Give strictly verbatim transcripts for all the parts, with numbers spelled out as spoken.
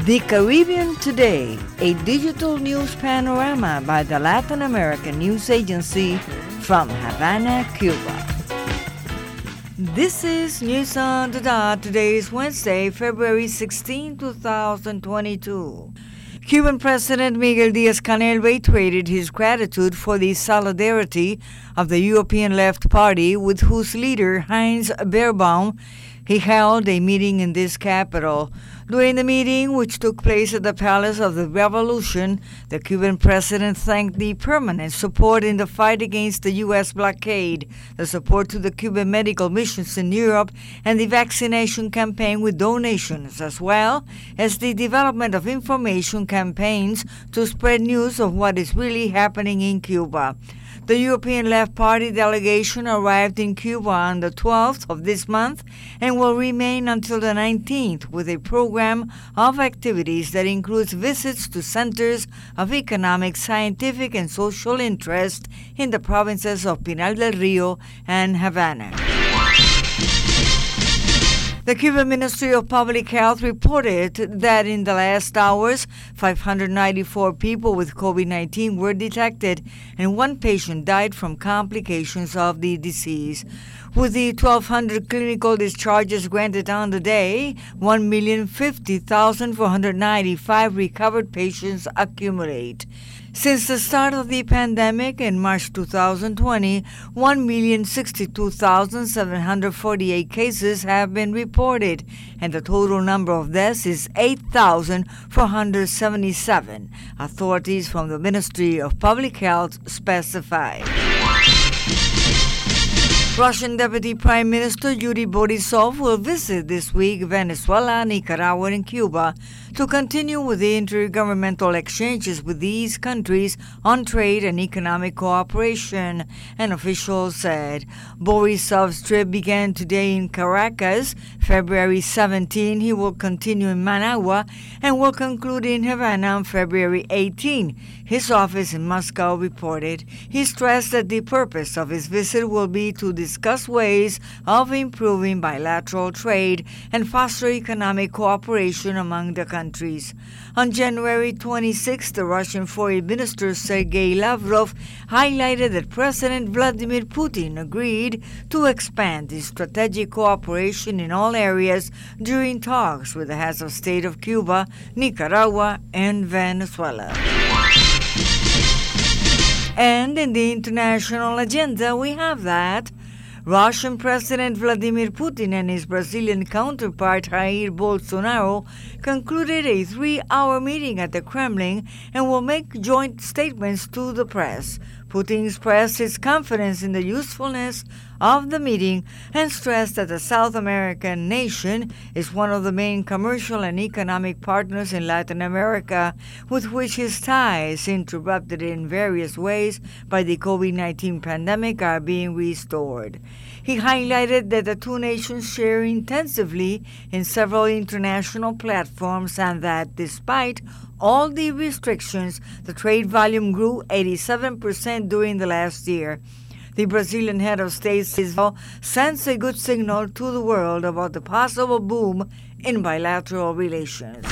The Caribbean Today, a digital news panorama by the Latin American News Agency from Havana, Cuba. This is News on the Dot. Today is Wednesday, February sixteenth, twenty twenty-two. Cuban President Miguel Díaz-Canel reiterated his gratitude for the solidarity of the European Left Party, with whose leader, Heinz Beerbaum, he held a meeting in this capital. During the meeting, which took place at the Palace of the Revolution, the Cuban president thanked the permanent support in the fight against the U S blockade, the support to the Cuban medical missions in Europe, and the vaccination campaign with donations, as well as the development of information campaigns to spread news of what is really happening in Cuba. The European Left Party delegation arrived in Cuba on the twelfth of this month and will remain until the nineteenth with a program of activities that includes visits to centers of economic, scientific, and social interest in the provinces of Pinar del Rio and Havana. The Cuban Ministry of Public Health reported that in the last hours, five hundred ninety-four people with COVID nineteen were detected, and one patient died from complications of the disease. With the twelve hundred clinical discharges granted on the day, one million fifty thousand four hundred ninety-five recovered patients accumulate. Since the start of the pandemic in March two thousand twenty, one million sixty-two thousand seven hundred forty-eight cases have been reported, and the total number of deaths is eight thousand four hundred seventy-seven, authorities from the Ministry of Public Health specified. Russian Deputy Prime Minister Yuri Borisov will visit this week Venezuela, Nicaragua, and Cuba to continue with the intergovernmental exchanges with these countries on trade and economic cooperation, an official said. Borisov's trip began today in Caracas. February seventeenth, he will continue in Managua and will conclude in Havana on February eighteenth. His office in Moscow reported. He stressed that the purpose of his visit will be to discuss ways of improving bilateral trade and foster economic cooperation among the countries. On January twenty-sixth, the Russian Foreign Minister Sergei Lavrov highlighted that President Vladimir Putin agreed to expand the strategic cooperation in all areas during talks with the heads of state of Cuba, Nicaragua, and Venezuela. And in the international agenda, we have that Russian President Vladimir Putin and his Brazilian counterpart Jair Bolsonaro concluded a three-hour meeting at the Kremlin and will make joint statements to the press. Putin expressed his confidence in the usefulness of the meeting and stressed that the South American nation is one of the main commercial and economic partners in Latin America, with which his ties, interrupted in various ways by the COVID nineteen pandemic, are being restored. He highlighted that the two nations share intensively in several international platforms and that, despite all the restrictions, the trade volume grew eighty-seven percent during the last year. The Brazilian head of state sends a good signal to the world about the possible boom in bilateral relations.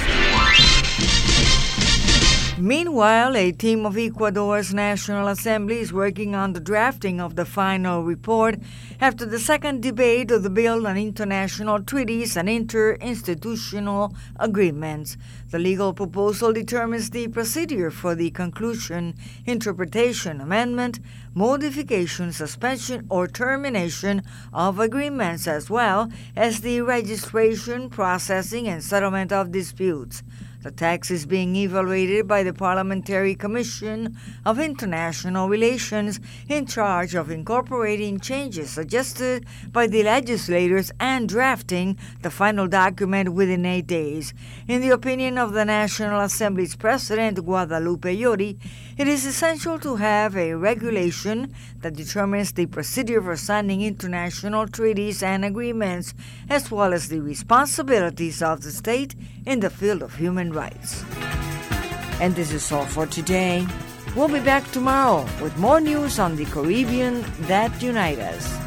Meanwhile, a team of Ecuador's National Assembly is working on the drafting of the final report after the second debate of the bill on international treaties and interinstitutional agreements. The legal proposal determines the procedure for the conclusion, interpretation, amendment, modification, suspension, or termination of agreements, as well as the registration, processing, and settlement of disputes. The text is being evaluated by the Parliamentary Commission of International Relations, in charge of incorporating changes suggested by the legislators and drafting the final document within eight days. In the opinion of the National Assembly's President, Guadalupe Llori, it is essential to have a regulation that determines the procedure for signing international treaties and agreements, as well as the responsibilities of the state in the field of human rights. And this is all for today. We'll be back tomorrow with more news on the Caribbean that unite us.